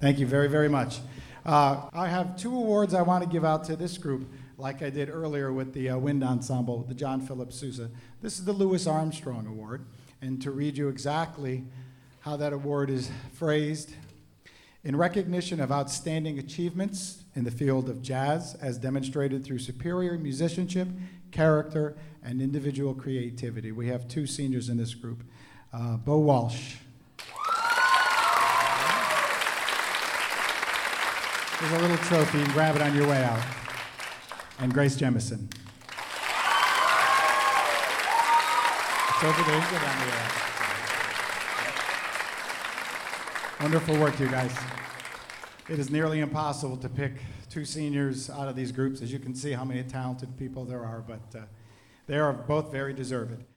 Thank you very, very much. I have 2 awards I want to give out to this group, like I did earlier with the Wind Ensemble, the John Philip Sousa. This is the Louis Armstrong Award, and to read you exactly how that award is phrased: in recognition of outstanding achievements in the field of jazz as demonstrated through superior musicianship, character, and individual creativity. We have 2 seniors in this group. Bo Walsh. There's a little trophy. You can grab it on your way out. And Grace Jemison. It's over there. You can get it on your way out. Wonderful work, you guys. It is nearly impossible to pick 2 seniors out of these groups, as you can see how many talented people there are, but they are both very deserving.